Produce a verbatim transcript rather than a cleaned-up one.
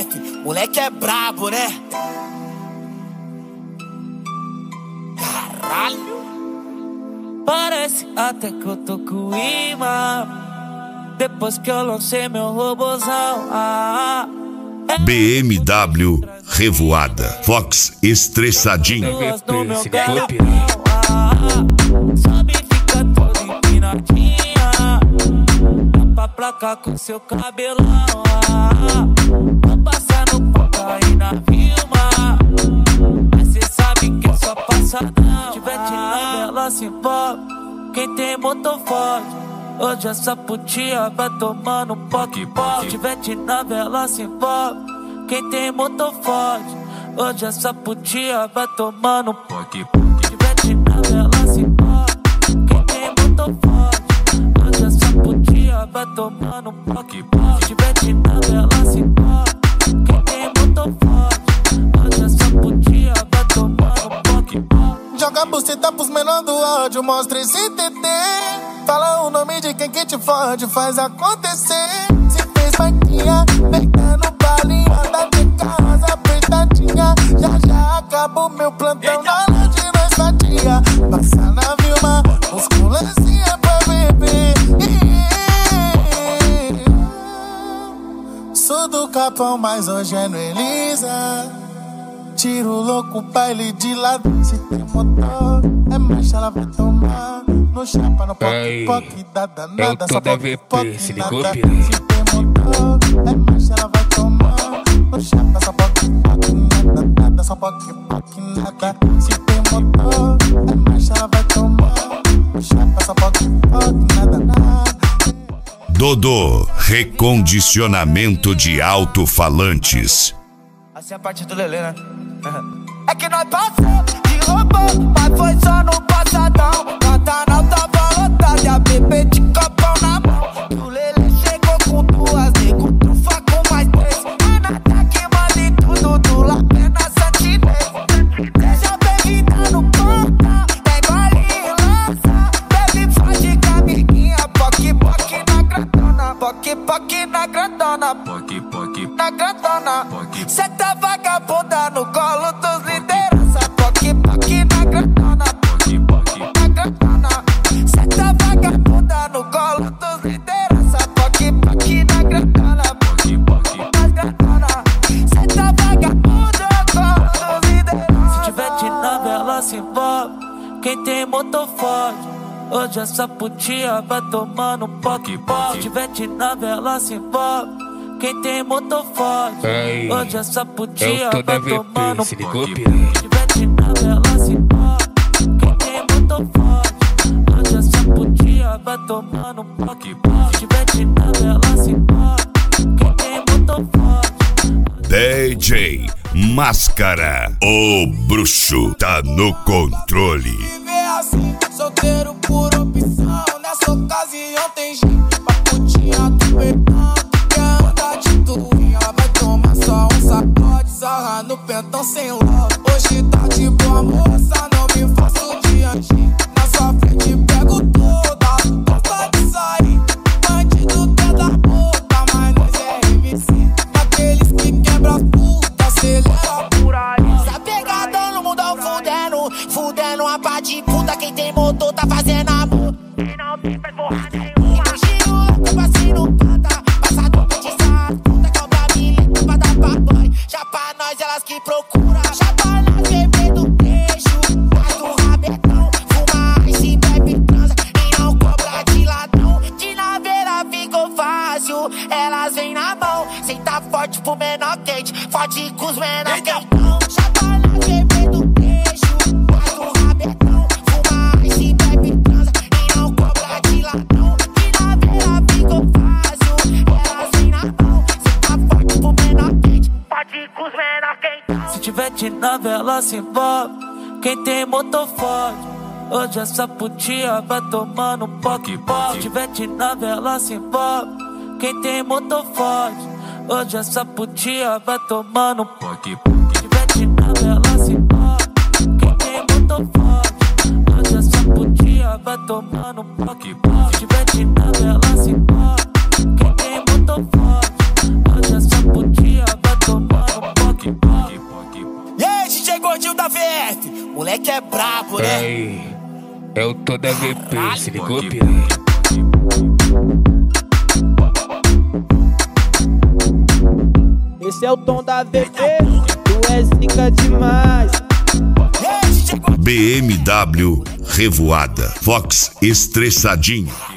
moleque, moleque é brabo, né? Caralho. Parece até que eu tô com imã depois que eu lancei meu robozão. ah, é B M W Revoada, Fox estressadinho. no meu galopão, ah, sabe, fica toda empinadinha, pra placar com seu cabelão. ah, Vou passar no palco aí na Vilma, mas cê sabe que é só passadão. Se tiver de novela se envolve, quem tem motor forte. Hoje essa putinha vai tomando um poque poque. Se tiver de novela se envolve, quem tem motor forte. Hoje essa putinha vai tomando um poque poque. Se tiver de novela se envolve, quem tem motor forte. Hoje essa putinha vai tomando um poque poque. Se tiver de novela se envolve, quem tem motor forte. Hoje essa putinha vai tomando um poque poque. Joga a buceta pros menor do ódio, mostra esse T T. Fala o nome de quem que te fode, faz acontecer. Se fez vaquinha, peita no balinho, anda de casa apertadinha. Já já acabou meu plantão, na hora de nós fatia. Passa na Vilma, os culancinha pra beber. Sou do Capão, mas hoje é no Elisa. Tiro louco, baile de lado. Se tem motor, é marcha, ela vai tomar. No chapa, no poque, poque, da danada. Só poque, poque, nada. Se tem motor, é marcha, ela vai tomar. No chapa, só poque, poque, nada, nada. Só poque, poque, nada. Se tem motor, é marcha, ela vai tomar. No chapa, só poque, poque, nada, nada. Dodô, recondicionamento de alto-falantes. Assim é a parte do Lelê, né? É que nós passamos de robô, mas foi só no passadão. Pantanal tava lotado e a bebê de copão na mão. E o Lelê chegou com duas, nego trufa com mais três. Anata que manda em tudo, do lapé na santinês. Deixa bebida no ponta, tem gole e lança. Bebe foge com a amiguinha, poque, poque na grandona. Poque, poque na grandona. Poque, poque na grandona. Cê tá vagabunda no colo dos liderança. Poque, poque na grandona. Poque, poque na grandona. Cê tá vagabunda no colo dos liderança. Poque, poque na grandona. Poque, poque na grandona. Cê tá vagabunda no colo dos liderança. Se tiver de novela se envolve, quem tem motor forte. Hoje essa putinha vai tomando um poque poque. Se tiver de novela se envolve, quem tem motor forte. Hoje essa putinha vai tomando um poque poque. Se tiver de novela se envolve, quem tem motor forte. Hoje essa putinha vai tomando um poque poque. Se tiver de novela se envolve, quem tem motor forte. D J Máscara, o bruxo tá no controle. Viver assim, solteiro por opção. Nessa ocasião tem gente pra putinha do peitão. Quer andar de tuinha, vai tomar só um sacode. Sarra no pentão sem love. Hoje tá de boa moça, não me faço diante. Na sua frente pego toda, gosta de sair. Bandido quer dar puta, mas nós é M C. Daqueles que quebra as putas, acelera por aí. Tá pegadão no mundão fudendo, fudendo a pá de puta. Quem tem motor tá fazendo amor e não tem faz porra nenhuma. E no giro louco, passei no pata. Passador pra te sair, puta que é o Bamileta pra dar pra banho. Já pra nós elas que procuram. Já pra nós beber do trecho, faz do rabetão. Fuma ice, bebe, transa e não cobra de ladrão. De naveira ficou fácil, elas vêm na mão. Senta forte pro menor quente, forte com os menor quentão. Já pra nós beber do trecho, faz do rabetão. Fuma ice, bebe, transa e não cobra de ladrão. De naveira ficou fácil, elas vêm na mão. Senta forte pro menor quente, forte com os menor quentão. Se tiver de novela se envolve, quem tem motor forte. Hoje essa putinha vai tomando um poque poque. Se tiver de novela se envolve, quem tem motor forte. Hoje essa putinha vai tomando um poque poque. Se tiver de novela se envolve, quem tem motor forte. Hoje essa putinha vai tomando um poque poque. Se tiver de novela se envolve, quem tem motor forte. Hoje essa putinha vai tomando puré. Ei, eu tô da V P, se ligou, piranha? Esse é o tom da V P, tu é zica demais. B M W Revoada, Fox estressadinho.